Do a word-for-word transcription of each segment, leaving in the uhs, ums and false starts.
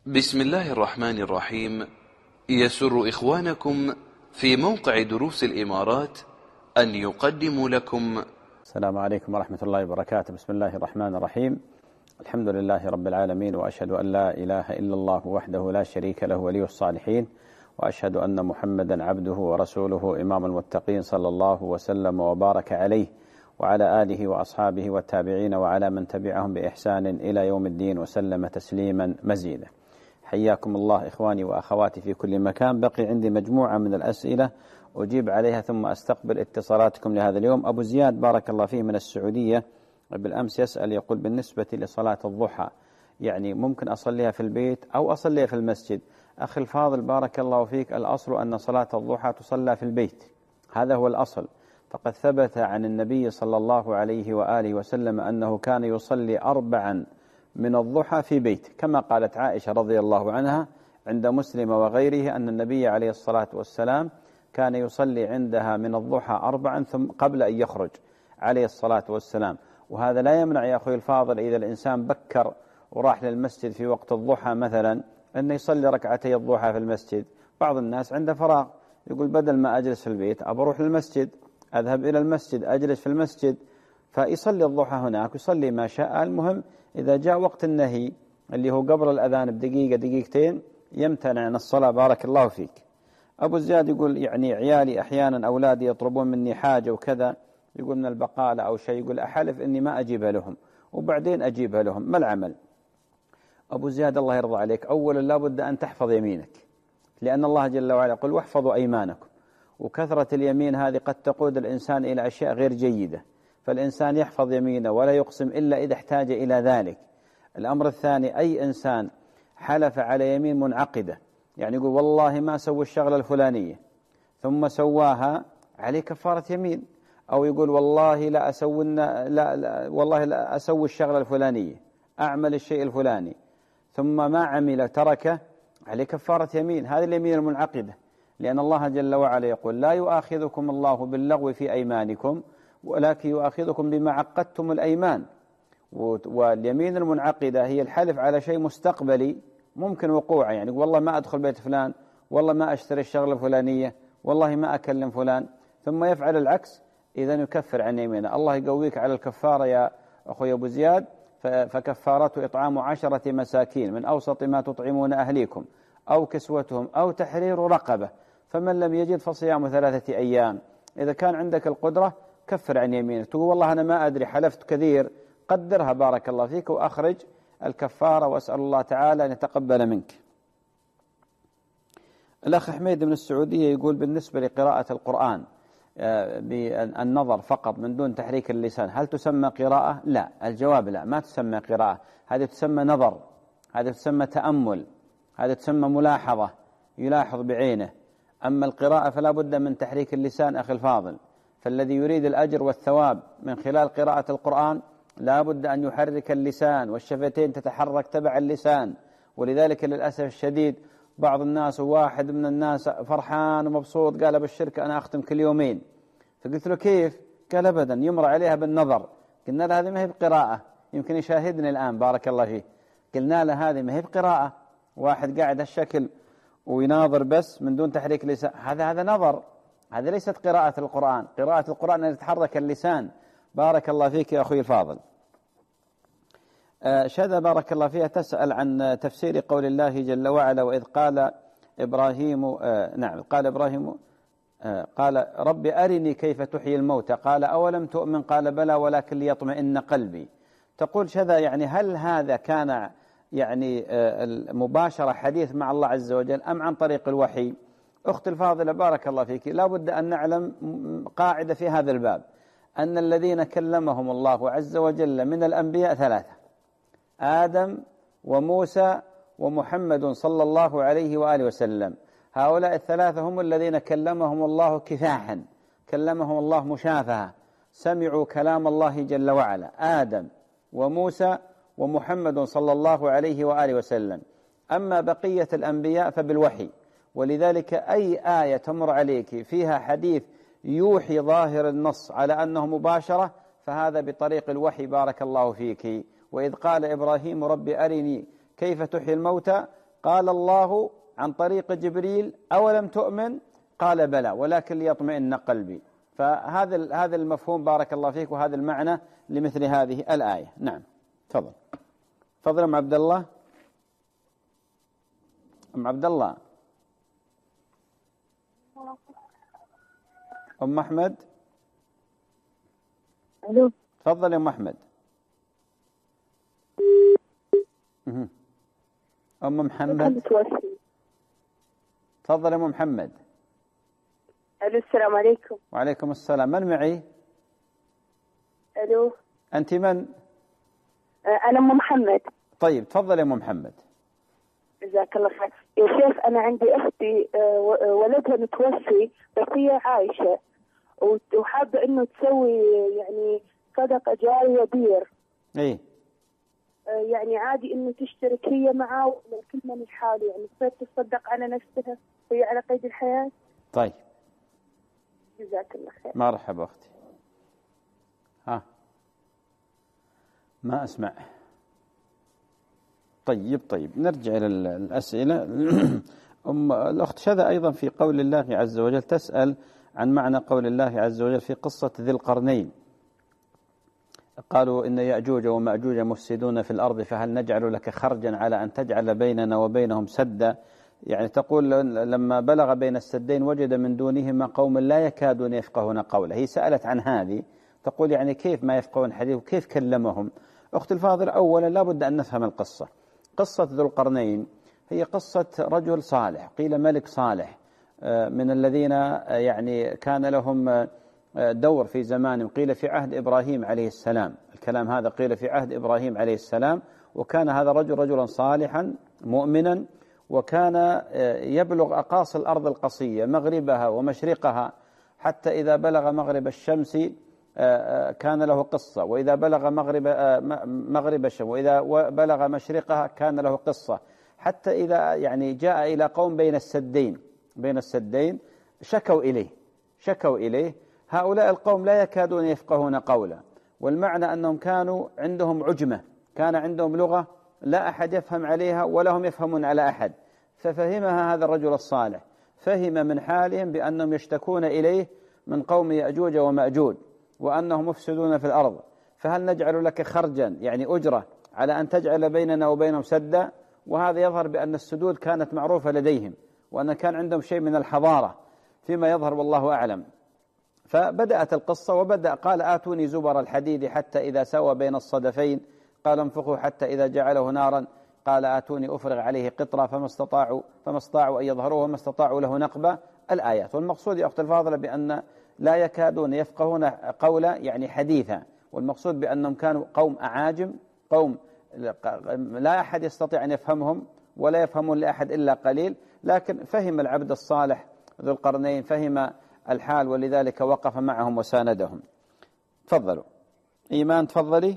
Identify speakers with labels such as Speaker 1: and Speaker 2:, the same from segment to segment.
Speaker 1: بسم الله الرحمن الرحيم. يسر إخوانكم في موقع دروس الإمارات أن يقدموا لكم.
Speaker 2: السلام عليكم ورحمة الله وبركاته. بسم الله الرحمن الرحيم. الحمد لله رب العالمين، وأشهد أن لا إله إلا الله وحده لا شريك له ولي الصالحين، وأشهد أن محمدا عبده ورسوله إمام المتقين، صلى الله وسلم وبارك عليه وعلى آله وأصحابه والتابعين وعلى من تبعهم بإحسان إلى يوم الدين، وسلم تسليما مزيدا. حياكم الله إخواني وأخواتي في كل مكان. بقي عندي مجموعة من الأسئلة أجيب عليها ثم أستقبل اتصالاتكم لهذا اليوم. أبو زياد بارك الله فيه من السعودية بالأمس يسأل، يقول بالنسبة لصلاة الضحى يعني ممكن أصليها في البيت أو أصليها في المسجد؟ أخي الفاضل بارك الله فيك، الأصل أن صلاة الضحى تصلى في البيت، هذا هو الأصل. فقد ثبت عن النبي صلى الله عليه وآله وسلم أنه كان يصلي أربعا من الضحى في بيت، كما قالت عائشة رضي الله عنها عند مسلم وغيره أن النبي عليه الصلاة والسلام كان يصلي عندها من الضحى أربعا ثم قبل أن يخرج عليه الصلاة والسلام. وهذا لا يمنع يا أخوي الفاضل إذا الإنسان بكر وراح للمسجد في وقت الضحى مثلا أنه يصلي ركعتي الضحى في المسجد. بعض الناس عنده فراغ يقول بدل ما أجلس في البيت أبروح للمسجد، أذهب إلى المسجد أجلس في المسجد، فيصلي الضحى هناك، يصلي ما شاء. المهم إذا جاء وقت النهي اللي هو قبل الأذان بدقيقة دقيقتين يمتنع عن الصلاة. بارك الله فيك. أبو زياد يقول يعني عيالي أحيانا أولادي يطلبون مني حاجة وكذا، يقول من البقالة أو شيء، يقول أحلف إني ما أجيبها لهم وبعدين أجيبها لهم، ما العمل؟ أبو زياد الله يرضى عليك، أولا لابد أن تحفظ يمينك، لأن الله جل وعلا يقول واحفظوا أيمانكم، وكثرة اليمين هذه قد تقود الإنسان إلى أشياء غير جيدة، فالإنسان يحفظ يمينه ولا يقسم إلا إذا احتاج إلى ذلك. الأمر الثاني، أي إنسان حلف على يمين منعقدة، يعني يقول والله ما سوي الشغلة الفلانية ثم سواها، عليه كفارة يمين. أو يقول والله لا أسوي لا, لا والله لا أسوي الشغلة الفلانية، أعمل الشيء الفلاني ثم ما عمل تركه، عليه كفارة يمين. هذه اليمين المنعقدة، لأن الله جل وعلا يقول لا يؤاخذكم الله باللغو في أيمانكم ولكن يؤاخذكم بما عقدتم الأيمان. واليمين المنعقدة هي الحلف على شيء مستقبلي ممكن وقوعه، يعني والله ما أدخل بيت فلان، والله ما أشتري الشغلة الفلانية، والله ما أكلم فلان، ثم يفعل العكس، إذن يكفر عن يمينه. الله يقويك على الكفارة يا أخوي أبو زياد. فكفارته إطعام عشرة مساكين من أوسط ما تطعمون أهليكم أو كسوتهم أو تحرير رقبة، فمن لم يجد فصيام ثلاثة أيام. إذا كان عندك القدرة كفر عن يمينك، تقول والله أنا ما أدري حلفت كثير، قدرها بارك الله فيك وأخرج الكفارة، وأسأل الله تعالى أن يتقبل منك. الأخ حميد من السعودية يقول بالنسبة لقراءة القرآن بالنظر فقط من دون تحريك اللسان، هل تسمى قراءة؟ لا، الجواب لا، ما تسمى قراءة، هذه تسمى نظر، هذه تسمى تأمل، هذه تسمى ملاحظة، يلاحظ بعينه. أما القراءة فلا بد من تحريك اللسان أخي الفاضل، فالذي يريد الأجر والثواب من خلال قراءة القرآن لا بد أن يحرك اللسان، والشفتين تتحرك تبع اللسان. ولذلك للأسف الشديد بعض الناس، واحد من الناس فرحان ومبسوط قال بالشركة أنا أختم كل يومين، فقلت له كيف؟ قال أبدا، يمر عليها بالنظر. قلنا له هذه ما هي بقراءة، يمكن يشاهدني الآن بارك الله فيه. قلنا له هذه ما هي بقراءة، واحد قاعد هالشكل ويناظر بس من دون تحريك اللسان، هذا هذا نظر، هذه ليست قراءة القرآن. قراءة القرآن أن يتحرك اللسان. بارك الله فيك يا أخوي الفاضل. شذا بارك الله فيها تسأل عن تفسير قول الله جل وعلا وإذ قال إبراهيم نعم قال إبراهيم قال رب أرني كيف تحيي الموتى قال أولم تؤمن قال بلى ولكن ليطمئن قلبي. تقول شذا يعني هل هذا كان يعني مباشرة حديث مع الله عز وجل أم عن طريق الوحي؟ أخت الفاضلة بارك الله فيك، لا بد أن نعلم قاعدة في هذا الباب، أن الذين كلمهم الله عز وجل من الأنبياء ثلاثة: آدم وموسى ومحمد صلى الله عليه وآله وسلم. هؤلاء الثلاثة هم الذين كلمهم الله كفاحا، كلمهم الله مشافهة، سمعوا كلام الله جل وعلا، آدم وموسى ومحمد صلى الله عليه وآله وسلم. أما بقية الأنبياء فبالوحي، ولذلك أي آية تمر عليك فيها حديث يوحي ظاهر النص على أنه مباشرة فهذا بطريق الوحي. بارك الله فيك. وإذ قال إبراهيم رب أرني كيف تحيي الموتى قال الله عن طريق جبريل أولم تؤمن؟ قال بلى ولكن ليطمئن قلبي. فهذا هذا المفهوم بارك الله فيك، وهذا المعنى لمثل هذه الآية. نعم تفضل. تفضل أم عبد الله. أم عبد الله. أم أحمد.
Speaker 3: ألو.
Speaker 2: تفضل يا أم أحمد. أم محمد. تفضل يا أم محمد.
Speaker 3: ألو السلام عليكم.
Speaker 2: وعليكم السلام. من معي؟
Speaker 3: ألو.
Speaker 2: أنت من؟
Speaker 3: أنا أم محمد.
Speaker 2: طيب تفضل يا أم محمد.
Speaker 3: جزاك الله خير. يا شيخ أنا عندي أختي ولدها متوفي بس هي عايشة، وحابة إنه تسوي يعني صدقة جارية بير.
Speaker 2: إيه.
Speaker 3: يعني عادي إنه تشترك هي معه ولا كل من الحال، يعني تصير تصدق على نفسها وهي على قيد الحياة.
Speaker 2: طيب.
Speaker 3: جزاك الله خير.
Speaker 2: مرحبا أختي. ها ما أسمع. طيب طيب نرجع إلى الأسئلة. أم الأخت شذا أيضا في قول الله عز وجل تسأل عن معنى قول الله عز وجل في قصة ذي القرنين. قالوا إن يأجوج ومأجوج مفسدون في الأرض فهل نجعل لك خرجا على أن تجعل بيننا وبينهم سدا. يعني تقول لما بلغ بين السدين وجد من دونهما قوم لا يكادون يفقهون قوله. هي سألت عن هذه، تقول يعني كيف ما يفقهون حديث وكيف كلمهم. أخت الفاضل أولا لا بد أن نفهم القصة. قصة ذو القرنين هي قصة رجل صالح، قيل ملك صالح من الذين يعني كان لهم دور في زمانهم، قيل في عهد إبراهيم عليه السلام. الكلام هذا قيل في عهد إبراهيم عليه السلام، وكان هذا الرجل رجلا صالحا مؤمنا، وكان يبلغ أقاصي الأرض القصية مغربها ومشرقها، حتى إذا بلغ مغرب الشمس كان له قصة، وإذا بلغ مغرب مغرب الشمس وإذا بلغ مشرقها كان له قصة، حتى إذا يعني جاء إلى قوم بين السدين بين السدين شكوا إليه شكوا إليه هؤلاء القوم لا يكادون يفقهون قولا، والمعنى أنهم كانوا عندهم عجمة، كان عندهم لغة لا أحد يفهم عليها ولا هم يفهمون على أحد. ففهمها هذا الرجل الصالح، فهم من حالهم بأنهم يشتكون إليه من قوم يأجوج ومأجوج وأنهم مفسدون في الأرض، فهل نجعل لك خرجا يعني أجرة على أن تجعل بيننا وبينهم سدا. وهذا يظهر بأن السدود كانت معروفة لديهم، وأن كان عندهم شيء من الحضارة فيما يظهر والله أعلم. فبدأت القصة وبدأ قال آتوني زبر الحديد حتى إذا سوى بين الصدفين قال انفخوا حتى إذا جعله نارا قال آتوني أفرغ عليه قطرة فما استطاعوا فما استطاعوا أن يظهروه وما استطاعوا له نقبة. الآيات. والمقصود يا أخت الفاضلة بأن لا يكادون يفقهون قولا يعني حديثا، والمقصود بأنهم كانوا قوم أعاجم، قوم لا أحد يستطيع أن يفهمهم ولا يفهمون لأحد إلا قليل، لكن فهم العبد الصالح ذو القرنين فهم الحال ولذلك وقف معهم وساندهم. تفضلوا. إيمان تفضلي.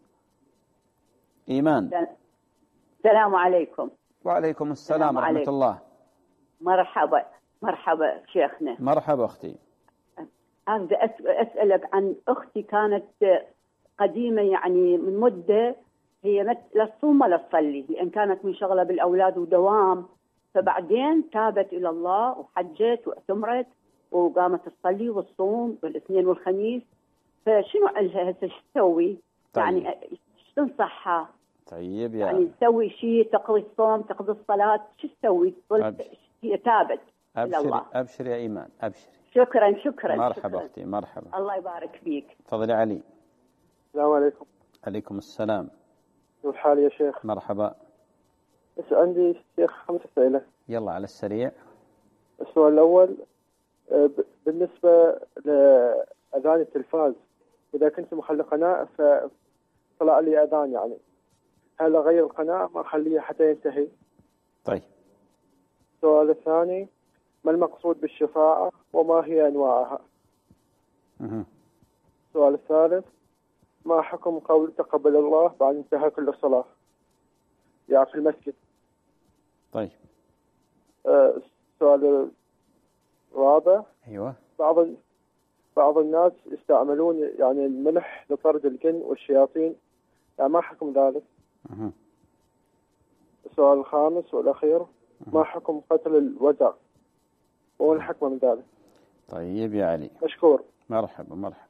Speaker 2: إيمان.
Speaker 4: السلام عليكم.
Speaker 2: وعليكم السلام ورحمة عليكم. الله.
Speaker 4: مرحبا مرحبا شيخنا.
Speaker 2: مرحبا أختي.
Speaker 4: أنا أسألك عن أختي كانت قديمة يعني من مدة، هي لا تصوم ولا تصلي لأن كانت منشغلة بالأولاد ودوام، فبعدين تابت إلى الله وحجت واعتمرت وقامت تصلي والصوم والاثنين والخميس. فشنو عليها هسه شو تسوي؟ طيب. يعني شو تنصحها؟
Speaker 2: طيب يا
Speaker 4: يعني تسوي شيء، تقضي الصوم تقضي الصلاة، شو تسوي؟ هي تابت إلى الله.
Speaker 2: أبشر يا إيمان أبشري.
Speaker 4: شكرا شكرا.
Speaker 2: مرحبا
Speaker 4: شكرا.
Speaker 2: أختي مرحبا.
Speaker 4: الله يبارك فيك.
Speaker 2: تفضلي علي.
Speaker 5: السلام عليكم.
Speaker 2: عليكم السلام.
Speaker 5: كيف الحال يا شيخ؟
Speaker 2: مرحبا.
Speaker 5: بس عندي شيخ خمس أسئلة.
Speaker 2: يلا على السريع.
Speaker 5: السؤال الأول بالنسبة لأذان التلفاز، إذا كنت مخلي قناة فطلع لي أذان، يعني هل أغير القناة ما أخليها حتى ينتهي؟
Speaker 2: طيب.
Speaker 5: السؤال الثاني ما المقصود بالشفاعة وما هي أنواعها؟
Speaker 2: مه.
Speaker 5: السؤال الثالث ما حكم قول تقبل الله بعد انتهاء كل صلاة يعني في المسجد؟
Speaker 2: طيب.
Speaker 5: آه السؤال الرابع.
Speaker 2: أيوة.
Speaker 5: بعض بعض الناس يستعملون يعني الملح لطرد الجن والشياطين، يعني ما حكم ذلك؟
Speaker 2: مه.
Speaker 5: السؤال الخامس والأخير، ما حكم قتل الوزغ وما الحكمة من ذلك؟
Speaker 2: طيب يا علي،
Speaker 5: مشكور.
Speaker 2: مرحبا مرحبا.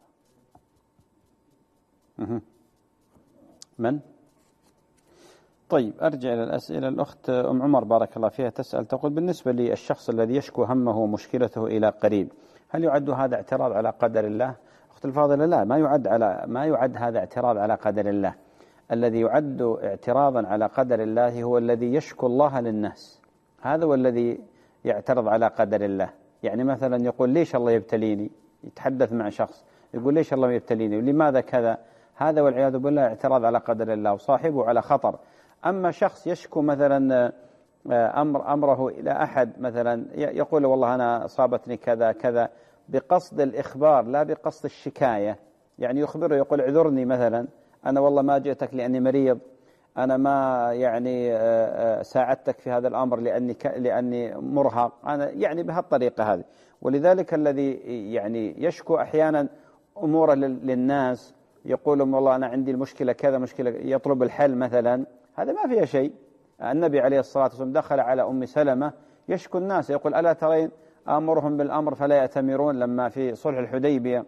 Speaker 2: من؟ طيب أرجع إلى الأسئلة. الأخت أم عمر بارك الله فيها تسأل تقول: بالنسبة للشخص الذي يشكو همه ومشكلته إلى قريب، هل يعد هذا اعتراض على قدر الله؟ أخت الفاضلة، لا، ما يعد على ما يعد هذا اعتراض على قدر الله. الذي يعد اعتراضا على قدر الله هو الذي يشكو الله للناس، هذا هو الذي يعترض على قدر الله. يعني مثلا يقول: ليش الله يبتليني؟ يتحدث مع شخص يقول: ليش الله يبتليني ولماذا كذا؟ هذا والعياذ بالله اعتراض على قدر الله وصاحبه على خطر. أما شخص يشكو مثلا أمر أمره إلى أحد، مثلا يقول: والله أنا أصابتني كذا كذا، بقصد الإخبار لا بقصد الشكاية، يعني يخبره يقول: اعذرني مثلا، أنا والله ما جئتك لأني مريض، أنا ما يعني ساعدتك في هذا الأمر لأني لأني مرهق، أنا يعني بهالطريقة هذه. ولذلك الذي يعني يشكو أحيانا أمور للناس، يقول: والله أنا عندي المشكلة كذا مشكلة، يطلب الحل مثلا، هذا ما فيها شيء. النبي عليه الصلاة والسلام دخل على أم سلمة يشكو الناس، يقول: ألا ترين أمرهم بالأمر فلا يأتمرون؟ لما في صلح الحديبية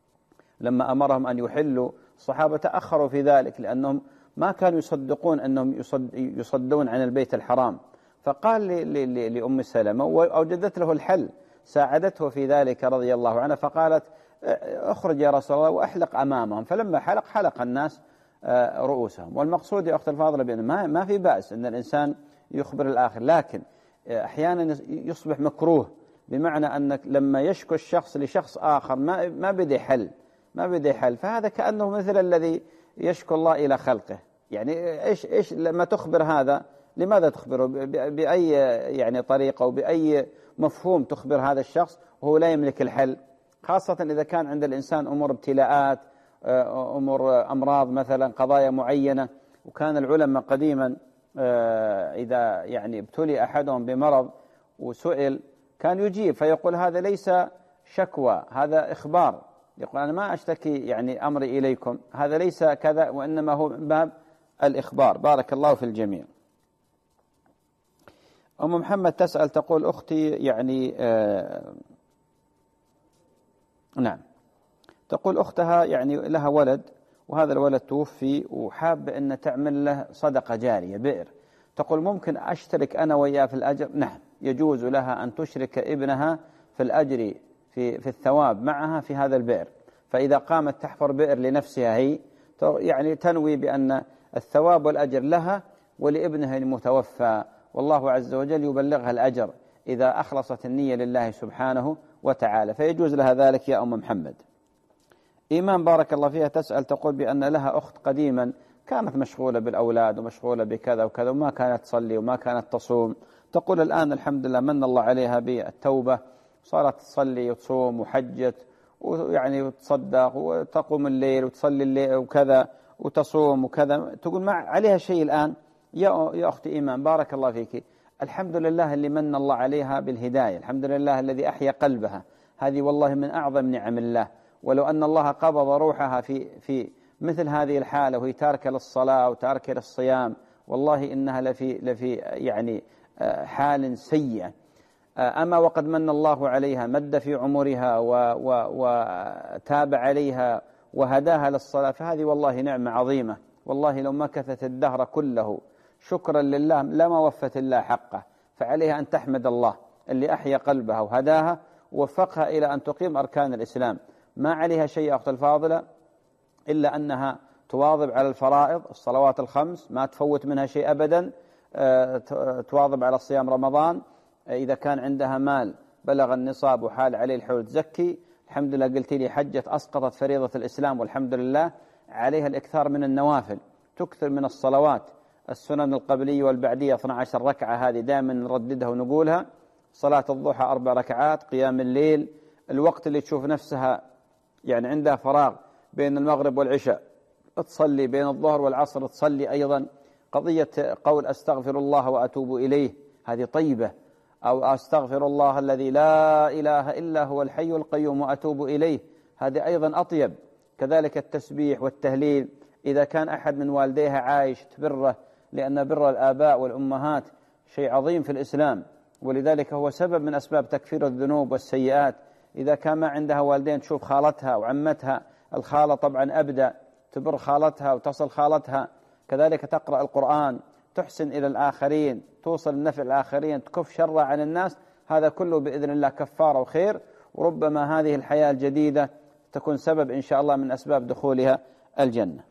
Speaker 2: لما أمرهم أن يحلوا، الصحابة تأخروا في ذلك لأنهم ما كانوا يصدقون أنهم يصد يصدون عن البيت الحرام. فقال لأم سلمة وأوجدت له الحل، ساعدته في ذلك رضي الله عنها، فقالت: اخرج يا رسول الله وأحلق أمامهم. فلما حلق حلق الناس رؤوسهم. والمقصود يا أخت الفاضلة بأن ما ما في بأس أن الإنسان يخبر الآخر، لكن أحيانا يصبح مكروه، بمعنى أنك لما يشكو الشخص لشخص آخر ما ما بدي حل ما بدي حل فهذا كأنه مثل الذي يشكو الله إلى خلقه. يعني إيش إيش لما تخبر هذا، لماذا تخبره؟ بأي يعني طريقة وبأي مفهوم تخبر هذا الشخص وهو لا يملك الحل؟ خاصة إذا كان عند الإنسان أمور ابتلاءات، أمور أمراض مثلا، قضايا معينة. وكان العلماء قديما إذا يعني ابتلي أحدهم بمرض وسئل كان يجيب فيقول: هذا ليس شكوى، هذا إخبار. يقول: أنا ما أشتكي يعني أمري إليكم، هذا ليس كذا، وإنما هو من باب الإخبار. بارك الله في الجميع. أم محمد تسأل تقول: أختي يعني آه نعم تقول أختها يعني لها ولد، وهذا الولد توفي وحاب أن تعمل له صدقة جارية، بئر. تقول: ممكن أشترك أنا وياه في الأجر؟ نعم، يجوز لها أن تشرك ابنها في الأجر في في الثواب معها في هذا البئر. فإذا قامت تحفر بئر لنفسها هي يعني تنوي بأن الثواب والأجر لها ولابنها المتوفى، والله عز وجل يبلغها الأجر إذا أخلصت النية لله سبحانه وتعالى، فيجوز لها ذلك يا أم محمد. إيمان بارك الله فيها تسأل تقول بأن لها أخت قديما كانت مشغولة بالأولاد ومشغولة بكذا وكذا وما كانت تصلي وما كانت تصوم. تقول الآن الحمد لله من الله عليها بالتوبة، صارت تصلي وتصوم وحجت ويعني وتصدق وتقوم الليل وتصلي الليل وكذا وتصوم وكذا. تقول ما عليها شيء الآن. يا يا أختي إيمان بارك الله فيك، الحمد لله اللي من الله عليها بالهداية، الحمد لله الذي أحيا قلبها، هذه والله من أعظم نعم الله. ولو أن الله قبض روحها في في مثل هذه الحالة وهي تاركة للصلاة وتاركة للصيام، والله إنها لفي لفي يعني حال سيئة. أما وقد من الله عليها، مد في عمرها وتاب عليها وهداها للصلاة، فهذه والله نعمة عظيمة. والله لو مكثت الدهر كله شكرا لله لما وفت الله حقه، فعليها أن تحمد الله اللي أحيا قلبها وهداها ووفقها إلى أن تقيم أركان الإسلام. ما عليها شيء أخت الفاضلة إلا أنها تواظب على الفرائض، الصلوات الخمس ما تفوت منها شيء أبدا، تواظب على صيام رمضان، إذا كان عندها مال بلغ النصاب وحال عليه الحول تزكي. الحمد لله قلت لي حجت أسقطت فريضة الإسلام والحمد لله. عليها الإكثار من النوافل، تكثر من الصلوات، السنن القبلية والبعدية اثنتي عشرة ركعة، هذه دائما نرددها ونقولها. صلاة الضحى أربع ركعات، قيام الليل، الوقت اللي تشوف نفسها يعني عندها فراغ بين المغرب والعشاء تصلي، بين الظهر والعصر تصلي أيضا. قضية قول أستغفر الله وأتوب إليه هذه طيبة، أو أستغفر الله الذي لا إله إلا هو الحي القيوم وأتوب إليه، هذه أيضا أطيب. كذلك التسبيح والتهليل، إذا كان أحد من والديها عايش تبره لأن بر الآباء والأمهات شيء عظيم في الإسلام، ولذلك هو سبب من أسباب تكفير الذنوب والسيئات. إذا كان ما عندها والدين تشوف خالتها وعمتها، الخالة طبعا أبدأ، تبر خالتها وتصل خالتها، كذلك تقرأ القرآن، تحسن إلى الآخرين، توصل النفع الآخرين، تكف شر عن الناس، هذا كله بإذن الله كفارة وخير. وربما هذه الحياة الجديدة تكون سبب إن شاء الله من أسباب دخولها الجنة.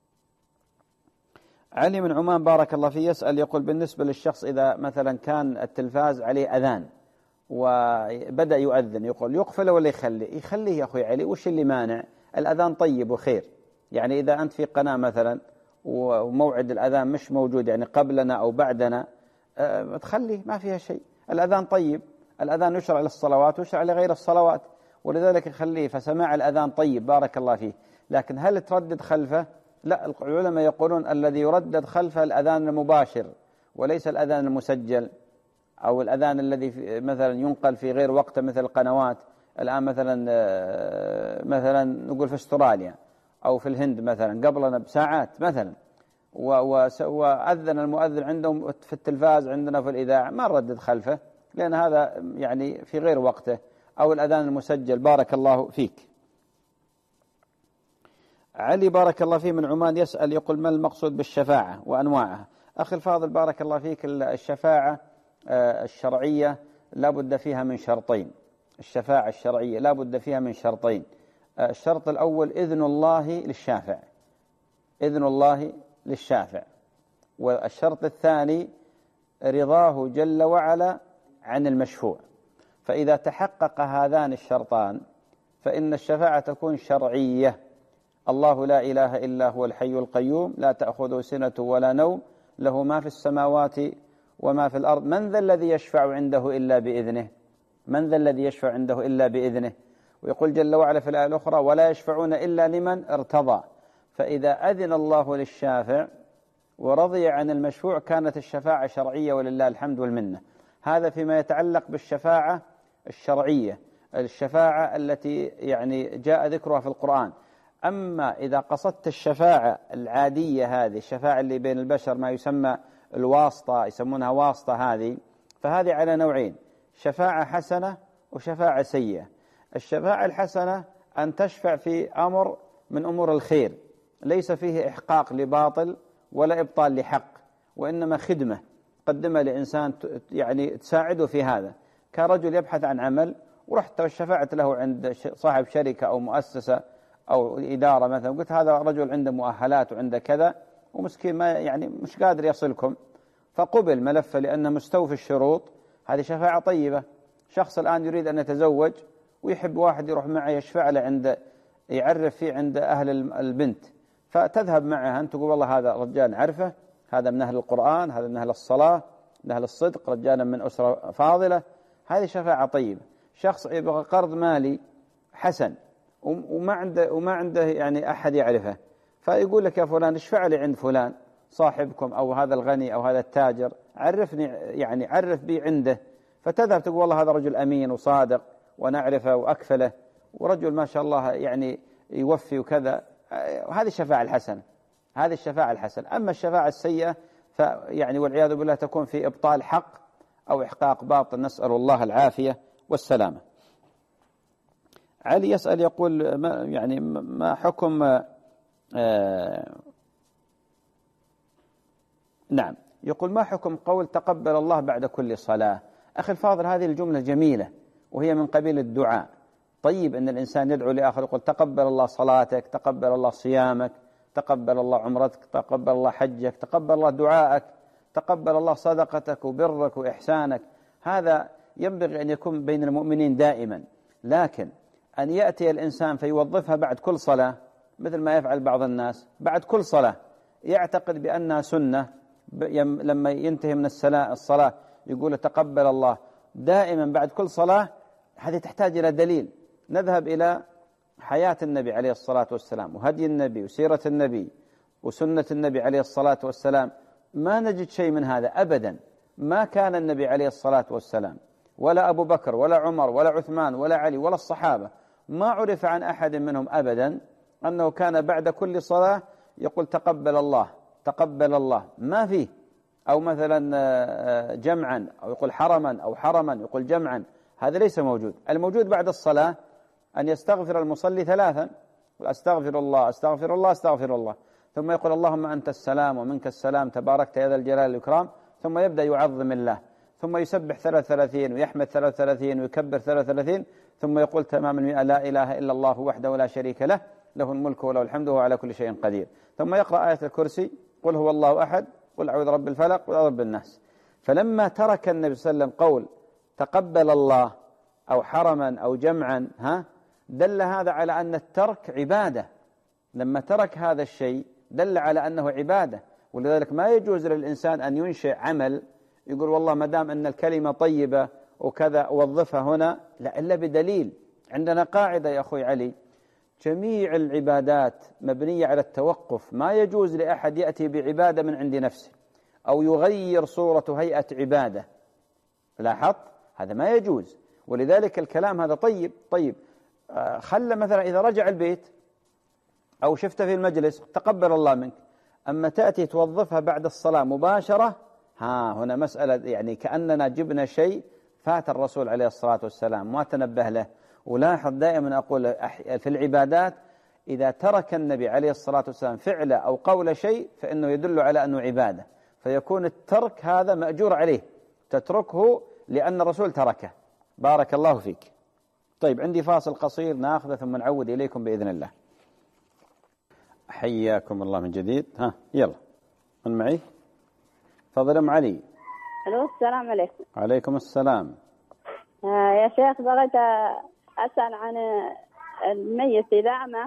Speaker 2: علي من عمان بارك الله فيه يسأل يقول بالنسبة للشخص إذا مثلا كان التلفاز عليه أذان وبدأ يؤذن، يقول يقفل ولا يخلي؟ يخليه يا أخوي علي، وش اللي مانع؟ الأذان طيب وخير. يعني إذا أنت في قناة مثلا وموعد الأذان مش موجود، يعني قبلنا أو بعدنا، أه تخليه، ما فيها شيء. الأذان طيب، الأذان يشرع للصلوات ويشرع لغير الصلوات، ولذلك خليه. فسماع الأذان طيب بارك الله فيه، لكن هل تردد خلفه؟ لا، العلماء يقولون الذي يردد خلفه الأذان المباشر وليس الأذان المسجل أو الأذان الذي مثلا ينقل في غير وقته، مثل القنوات الآن مثلا مثلا نقول في استراليا أو في الهند مثلا قبلنا بساعات مثلا، وأذن المؤذن عندهم في التلفاز، عندنا في الإذاعة، ما نردد خلفه لأن هذا يعني في غير وقته، أو الأذان المسجل. بارك الله فيك. علي بارك الله فيه من عمان يسأل يقول ما المقصود بالشفاعة وأنواعها؟ أخي الفاضل بارك الله فيك، الشفاعة الشرعية لا بد فيها من شرطين. الشفاعة الشرعية لا بد فيها من شرطين. الشرط الأول إذن الله للشافع، إذن الله للشافع. والشرط الثاني رضاه جل وعلا عن المشفوع. فإذا تحقق هذان الشرطان فإن الشفاعة تكون شرعية. الله لا إله إلا هو الحي القيوم لا تأخذه سنة ولا نوم له ما في السماوات وما في الأرض من ذا الذي يشفع عنده إلا بإذنه، من ذا الذي يشفع عنده إلا بإذنه. ويقول جل وعلا في الآية الأخرى ولا يشفعون إلا لمن ارتضى. فإذا أذن الله للشافع ورضي عن المشفوع كانت الشفاعة شرعية ولله الحمد والمنة. هذا فيما يتعلق بالشفاعة الشرعية، الشفاعة التي يعني جاء ذكرها في القرآن. أما إذا قصدت الشفاعة العادية، هذه الشفاعة اللي بين البشر ما يسمى الواسطة، يسمونها واسطة، هذه فهذه على نوعين: شفاعة حسنة وشفاعة سيئة. الشفاعة الحسنة أن تشفع في أمر من أمور الخير ليس فيه إحقاق لباطل ولا إبطال لحق، وإنما خدمة قدمها لإنسان يعني تساعده في هذا. كرجل يبحث عن عمل ورحت وشفعت له عند صاحب شركة أو مؤسسة أو إدارة مثلا، قلت هذا رجل عنده مؤهلات وعنده كذا ومسكين ما يعني مش قادر يصلكم، فقبل ملفه لأنه مستوفي الشروط. هذه شفاعة طيبة. شخص الآن يريد أن يتزوج ويحب واحد يروح معه يشفع له عند يعرف فيه عند أهل البنت، فتذهب معه أنت تقول والله هذا رجال نعرفه، هذا من أهل القرآن، هذا من أهل الصلاة، من أهل الصدق، رجالا من أسرة فاضلة. هذه شفاعة طيبة. شخص يبغى قرض مالي حسن وما عنده وما عنده يعني أحد يعرفه، فيقول لك يا فلان اشفع لي عند فلان صاحبكم أو هذا الغني أو هذا التاجر، عرفني يعني عرف بي عنده. فتذهب تقول والله هذا رجل أمين وصادق ونعرفه وأكفله ورجل ما شاء الله يعني يوفي وكذا. هذه الشفاعة الحسنة، هذه الشفاعة الحسنة. أما الشفاعة السيئة فيعني والعياذ بالله تكون في إبطال حق أو إحقاق باطل، نسأل الله العافية والسلامة. علي يسأل يقول ما يعني ما حكم آه نعم يقول ما حكم قول تقبل الله بعد كل صلاة؟ أخي الفاضل هذه الجملة جميلة وهي من قبيل الدعاء. طيب أن الإنسان يدعو لآخر يقول تقبل الله صلاتك، تقبل الله صيامك، تقبل الله عمرتك، تقبل الله حجك، تقبل الله دعائك، تقبل الله صدقتك وبرك وإحسانك. هذا ينبغي أن يكون بين المؤمنين دائما. لكن أن يأتي الإنسان فيوظفها بعد كل صلاة مثل ما يفعل بعض الناس، بعد كل صلاة يعتقد بأنها سنة، لما ينتهي من الصلاة يقول تقبل الله دائما بعد كل صلاة. هذه تحتاج إلى دليل. نذهب إلى حياة النبي عليه الصلاة والسلام وهدي النبي وسيرة النبي وسنة النبي عليه الصلاة والسلام، ما نجد شيء من هذا أبدا. ما كان النبي عليه الصلاة والسلام ولا أبو بكر ولا عمر ولا عثمان ولا علي ولا الصحابة ما عرف عن أحد منهم أبدا أنه كان بعد كل صلاة يقول تقبل الله تقبل الله، ما فيه. أو مثلا جمعا، أو يقول حرما، أو حرما يقول جمعا، هذا ليس موجود. الموجود بعد الصلاة أن يستغفر المصلي ثلاثا، أستغفر الله أستغفر الله أستغفر الله، ثم يقول اللهم أنت السلام ومنك السلام تباركت يا ذا الجلال والإكرام، ثم يبدأ يعظم الله، ثم يسبح ثلاث ثلاثين ويحمد ثلاث ثلاثين ويكبر ثلاث ثلاثين، ثم يقول تمام المئة لا إله إلا الله وحده لا شريك له له الملك وله الحمد وهو على كل شيء قدير، ثم يقرأ آية الكرسي قل هو الله أحد قل أعوذ برب الفلق قل أعوذ برب الناس. فلما ترك النبي صلى الله عليه وسلم قول تقبل الله أو حرما أو جمعا، ها دل هذا على أن الترك عبادة. لما ترك هذا الشيء دل على أنه عبادة. ولذلك ما يجوز للإنسان أن ينشئ عمل يقول والله ما دام أن الكلمة طيبة وكذا أوظفها هنا، لا، إلا بدليل. عندنا قاعدة يا أخوي علي، جميع العبادات مبنية على التوقف. ما يجوز لأحد يأتي بعبادة من عند نفسه أو يغير صورة هيئة عبادة. لاحظت؟ هذا ما يجوز. ولذلك الكلام هذا طيب طيب خلى مثلا إذا رجع البيت أو شفته في المجلس تقبل الله منك، أما تأتي توظفها بعد الصلاة مباشرة، ها هنا مسألة يعني كأننا جبنا شيء فات الرسول عليه الصلاة والسلام ما تنبه له. ولاحظ دائما أقول في العبادات إذا ترك النبي عليه الصلاة والسلام فعل أو قول شيء فإنه يدل على أنه عبادة، فيكون الترك هذا مأجور عليه، تتركه لأن الرسول تركه. بارك الله فيك. طيب عندي فاصل قصير ناخذه ثم نعود إليكم بإذن الله. حياكم الله من جديد. ها يلا من معي؟ تفضل أم علي.
Speaker 6: الو السلام عليكم.
Speaker 2: عليكم السلام.
Speaker 6: آه يا شيخ بغيت أسأل عن الميت إذا أعمى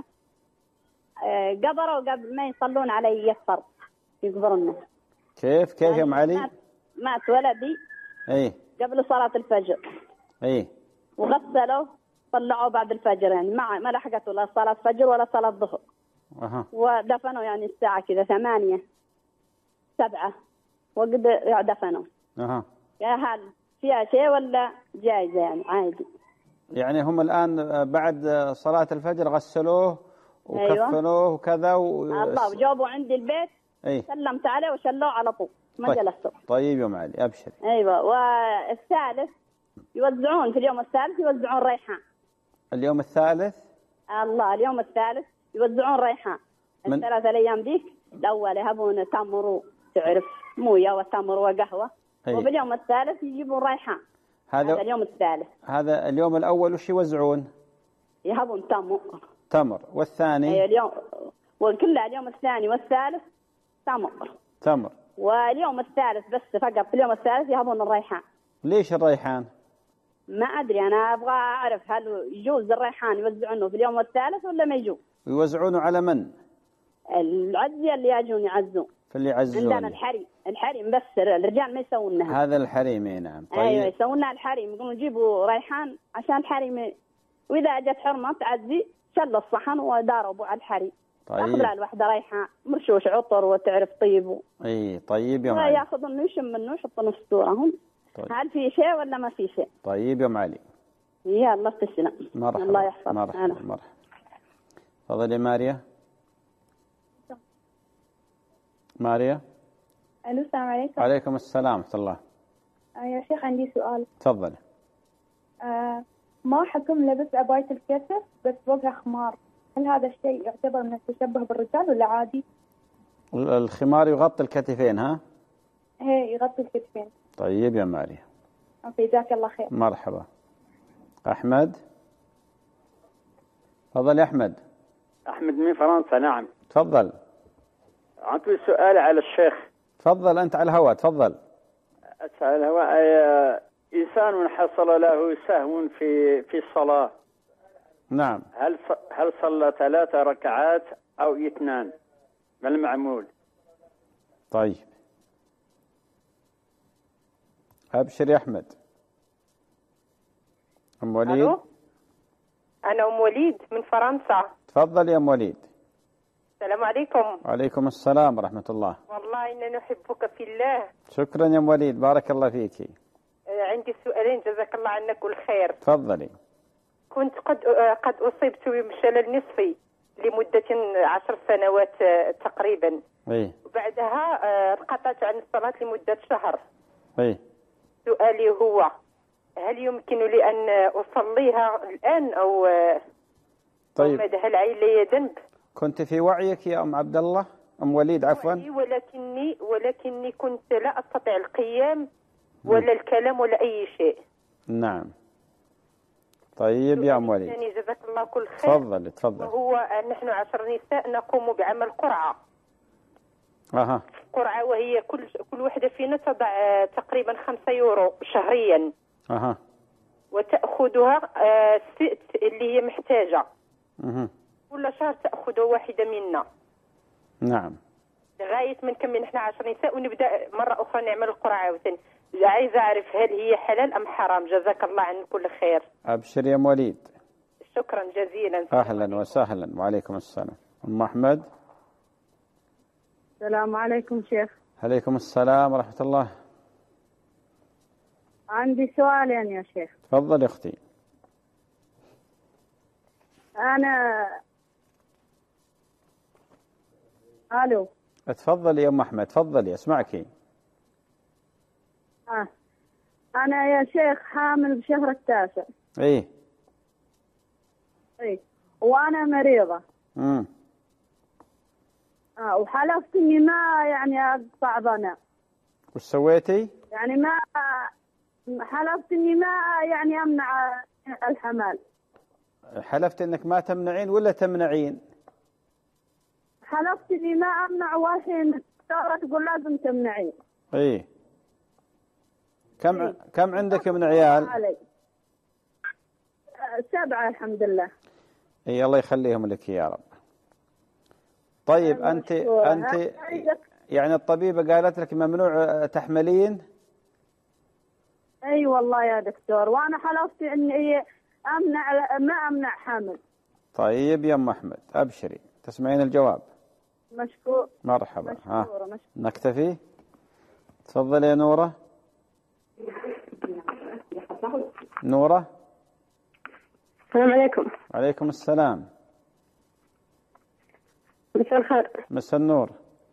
Speaker 6: آه قبروا قبل ما يصلون عليه يفر يقبرونه.
Speaker 2: كيف كيف يا أم علي؟
Speaker 6: مات, مات ولدي
Speaker 2: ايه
Speaker 6: قبل صلاة الفجر
Speaker 2: ايه
Speaker 6: وغسلوا طلعوا بعد الفجر، يعني ما ما لحقته لا صلاة فجر ولا صلاة ظهر.
Speaker 2: أها.
Speaker 6: ودفنوا يعني الساعة كذا ثمانية سبعة وقد دفنوا.
Speaker 2: أها.
Speaker 6: يا هل فيها شيء ولا جائزة يعني عادي؟
Speaker 2: يعني هم الآن بعد صلاة الفجر غسلوه وكفنوه أيوة. وكذا و...
Speaker 6: الله وجابوا عندي البيت.
Speaker 2: أيه؟
Speaker 6: سلمت عليه وشلوه على طول ما
Speaker 2: طيب.
Speaker 6: جلسوا.
Speaker 2: طيب يا أم علي أبشر.
Speaker 6: أيوة. والثالث يوزعون في اليوم الثالث يوزعون ريحان.
Speaker 2: اليوم الثالث
Speaker 6: الله اليوم الثالث يوزعون ريحان.
Speaker 2: من...
Speaker 6: الثلاثة أيام ديك الأول يهبون تمر تعرف موية وتمر وقهوة. أيه؟ وفي اليوم الثالث يجيبون ريحان. هذا... هذا اليوم الثالث.
Speaker 2: هذا اليوم الأول وش يوزعون؟
Speaker 6: يهبون تمر.
Speaker 2: تمر. والثاني؟
Speaker 6: أي اليوم وكلها اليوم الثاني والثالث تمر.
Speaker 2: تمر.
Speaker 6: واليوم الثالث بس فقط في اليوم الثالث يهبون الريحان.
Speaker 2: ليش الريحان؟
Speaker 6: ما أدري أنا أبغى أعرف هل يجوز الريحان يوزعونه في اليوم الثالث ولا ما يجوز؟
Speaker 2: ويوزعونه على من؟
Speaker 6: العزية اللي يجون يعزون.
Speaker 2: فاللي يعزون
Speaker 6: عندنا الحريم الحريم بس الرجال ما يسوونها.
Speaker 2: هذا الحريم اي نعم.
Speaker 6: طيب. أيوة يسوونها الحريم يقولون جيبوا ريحان عشان الحريم، وإذا جت حرمة تعزي شلوا الصحن وداروا على الحريم.
Speaker 2: طيب.
Speaker 6: أخذ له الوحدة ريحان مرشوش عطر وتعرف طيب.
Speaker 2: اي طيب يا معلم.
Speaker 6: ياخذون يشم منه يحطونه في ستورهم. طيب. هل في شيء ولا ما في شيء؟
Speaker 2: طيب يا معلم.
Speaker 6: يا الله تسلم.
Speaker 2: مرحبا.
Speaker 6: الله يحفظك.
Speaker 2: مرحبا مرحبا. تفضلي ماريا. ماريا.
Speaker 7: الو السلام عليكم.
Speaker 2: عليكم السلام ورحمة الله.
Speaker 7: آه يا شيخ عندي سؤال.
Speaker 2: تفضلي.
Speaker 7: آه ما حكم لبس عباية الكتف بس وجهه خمار، هل هذا الشيء يعتبر من التشبه بالرجال ولا عادي؟
Speaker 2: الخمار يغطي الكتفين ها؟
Speaker 7: هي يغطي الكتفين.
Speaker 2: طيب يا ماريا.
Speaker 7: اوكي جزاك الله خير.
Speaker 2: مرحبا. أحمد. تفضل يا أحمد.
Speaker 8: أحمد من فرنسا. نعم.
Speaker 2: تفضل.
Speaker 8: عندي سؤال على الشيخ.
Speaker 2: تفضل أنت على الهواء. تفضل.
Speaker 8: على الهواء. إنسان حصل له سهو في في الصلاة.
Speaker 2: نعم.
Speaker 8: هل هل صلى ثلاث ركعات أو اثنان؟ ما المعمول؟
Speaker 2: طيب. أبشر يا أحمد. أم وليد.
Speaker 9: ألو؟ أنا أم وليد من فرنسا.
Speaker 2: تفضل يا أم وليد.
Speaker 9: السلام عليكم.
Speaker 2: وعليكم السلام ورحمة الله.
Speaker 9: والله إننا نحبك في الله.
Speaker 2: شكرا يا أم وليد بارك الله فيك.
Speaker 9: عندي سؤالين جزاك الله عنا كل خير.
Speaker 2: تفضلي.
Speaker 9: كنت قد قد أصبت بشلل نصفي لمدة عشر سنوات تقريبا،
Speaker 2: إيه.
Speaker 9: وبعدها آه، انقطعت عن الصلاة لمدة شهر.
Speaker 2: إيه.
Speaker 9: سؤالي هو هل يمكن لي أن أصليها الآن أو آه،
Speaker 2: طيب.
Speaker 9: أو هل علي ذنب؟
Speaker 2: كنت في وعيك يا أم عبد الله؟ أم وليد عفوا.
Speaker 9: ولكني ولكني كنت لا أستطيع القيام ولا الكلام ولا أي شيء.
Speaker 2: نعم. طيب يا أم وليد.
Speaker 9: يعني جزاك الله كل خير.
Speaker 2: تفضل تفضل.
Speaker 9: وهو نحن عشر نساء نقوم بعمل قرعة.
Speaker 2: أها.
Speaker 9: قرعة وهي كل كل واحدة فينا تضع آه، تقريبا خمسة يورو شهريا.
Speaker 2: أها.
Speaker 9: وتأخذها آه، ست اللي هي محتاجة.
Speaker 2: أها.
Speaker 9: كل شهر تأخذ واحدة منا.
Speaker 2: نعم.
Speaker 9: لغاية من كم نحن عشر نساء ونبدأ مرة أخرى نعمل القرعة عاوتاني. عايزة أعرف هل هي حلال أم حرام؟ جزاك الله عن كل خير.
Speaker 2: أبشر يا أم وليد.
Speaker 9: شكرا جزيلا.
Speaker 2: أهلا وسهلا وعليكم السلام. أم أحمد.
Speaker 10: السلام عليكم شيخ.
Speaker 2: عليكم السلام ورحمة الله.
Speaker 10: عندي سؤالين يا شيخ.
Speaker 2: تفضل يا أختي.
Speaker 10: أنا ألو.
Speaker 2: تفضل يا أم أحمد تفضلي أسمعك.
Speaker 10: آه. أنا يا شيخ حامل بشهر التاسع.
Speaker 2: إيه.
Speaker 10: إيه. وأنا مريضة.
Speaker 2: امم.
Speaker 10: آه وحلفت إني ما يعني أقطع ظنا.
Speaker 2: وش سويتي؟
Speaker 10: يعني ما حلفت إني ما يعني أمنع الحمل.
Speaker 2: حلفت إنك ما تمنعين ولا تمنعين؟
Speaker 10: حلفت إني ما أمنع والحين صارت تقول لازم تمنعين.
Speaker 2: إيه. كم
Speaker 10: إيه.
Speaker 2: كم عندك من عيال؟
Speaker 10: علي. سبعة الحمد لله.
Speaker 2: إيه الله يخليهم لك يا رب. طيب أنت أنت يعني الطبيبة قالت لك ممنوع تحملين؟
Speaker 10: أي والله يا دكتور وأنا حلفت إني أمنع ما أمنع حمل.
Speaker 2: طيب يا أم أحمد أبشري تسمعين الجواب.
Speaker 10: مشكور.
Speaker 2: مرحبا.
Speaker 10: مشكورة.
Speaker 2: ها
Speaker 10: مشكورة.
Speaker 2: نكتفي. تفضلي يا نورة. نورة.
Speaker 11: السلام عليكم.
Speaker 2: عليكم السلام.
Speaker 11: مساء الخير.
Speaker 2: مساء النور.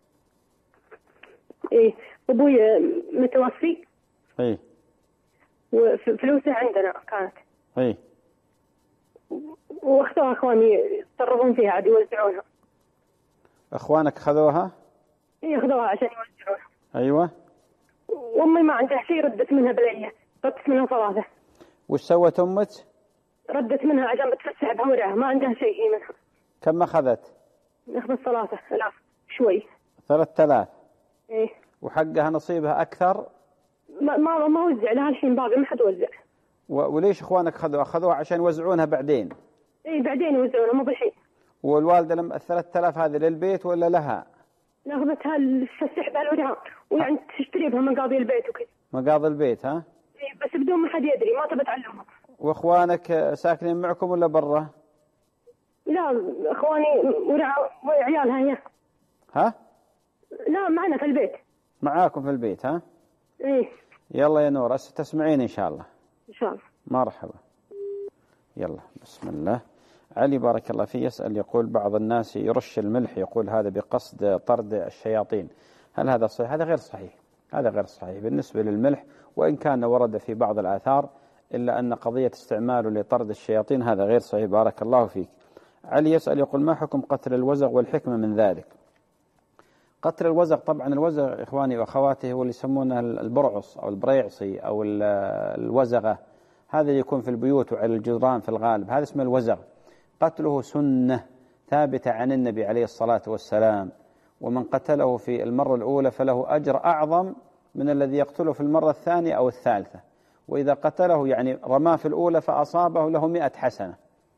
Speaker 11: ايه ابوي متوفي.
Speaker 2: ايه.
Speaker 11: وفلوسه عندنا كانت.
Speaker 2: ايه.
Speaker 11: واخذوها اخواني يتصرفون فيها عاد يوزعونها.
Speaker 2: اخوانك خذوها؟
Speaker 11: ايه اخذوها عشان يوزعونها.
Speaker 2: ايوه.
Speaker 11: وامي ما عندها شيء ردت منها بليه، ردت منها ثلاثه.
Speaker 2: وش سوت امك؟
Speaker 11: ردت منها عشان بتفسح بهورها، ما عندها شيء منها.
Speaker 2: كم اخذت؟
Speaker 11: اخذت ثلاثة آلاف شوي.
Speaker 2: ثلاثة آلاف.
Speaker 11: ايه.
Speaker 2: وحقها نصيبها اكثر؟
Speaker 11: ما ما ما وزع لها الحين باقي ما حد وزع.
Speaker 2: وليش اخوانك خذوها؟ اخذوها عشان يوزعونها بعدين؟
Speaker 11: ايه بعدين يوزعونها مو بالحين.
Speaker 2: والوالده لما الثلاثة آلاف هذه للبيت ولا لها؟
Speaker 11: اخذتها للفسح بهورها ويعني تشتري بها مقاضي البيت وكذا.
Speaker 2: مقاضي البيت ها؟
Speaker 11: ايه بس بدون ما حد يدري، ما تبى تعلمهم.
Speaker 2: واخوانك ساكنين معكم ولا برا؟
Speaker 11: لا اخواني وعيالها هي.
Speaker 2: ها؟
Speaker 11: لا معنا في البيت.
Speaker 2: معاكم في البيت ها؟
Speaker 11: ايه.
Speaker 2: يلا يا نور تسمعين ان شاء الله.
Speaker 11: ان شاء الله.
Speaker 2: مرحبا. يلا بسم الله. علي بارك الله فيه يسأل يقول بعض الناس يرش الملح يقول هذا بقصد طرد الشياطين، هل هذا صحيح؟ هذا غير صحيح. هذا غير صحيح بالنسبة للملح، وإن كان ورد في بعض الآثار إلا أن قضية استعماله لطرد الشياطين هذا غير صحيح. بارك الله فيك. علي يسأل يقول ما حكم قتل الوزغ والحكمة من ذلك؟ قتل الوزغ طبعا الوزغ إخواني وأخواتي هو اللي يسمونه البرعص أو البريعصي أو الوزغة، هذا يكون في البيوت وعلى الجدران في الغالب، هذا اسمه الوزغ. قتله سنة ثابتة عن النبي عليه الصلاة والسلام، ومن قتله في المرة الأولى فله أجر أعظم من الذي يقتله في المرة الثانية أو الثالثة، وإذا قتله يعني رماه في الأولى فأصابه له مئة حسنة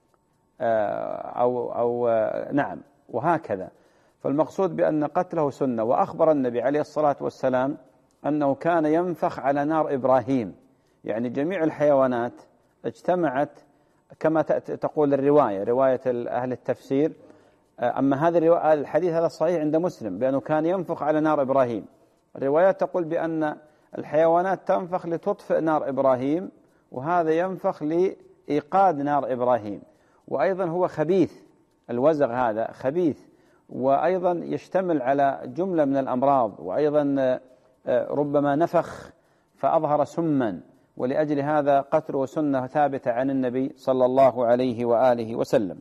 Speaker 2: أو, أو نعم وهكذا. فالمقصود بأن قتله سنة. وأخبر النبي عليه الصلاة والسلام أنه كان ينفخ على نار إبراهيم، يعني جميع الحيوانات اجتمعت كما تقول الرواية رواية أهل التفسير. أما هذا الحديث هذا الصحيح عند مسلم بأنه كان ينفخ على نار إبراهيم. الروايات تقول بأن الحيوانات تنفخ لتطفئ نار إبراهيم، وهذا ينفخ لإيقاد نار إبراهيم. وأيضا هو خبيث، الوزغ هذا خبيث وأيضا يشتمل على جملة من الأمراض، وأيضا ربما نفخ فأظهر سما، ولأجل هذا قتله سنة ثابتة عن النبي صلى الله عليه وآله وسلم.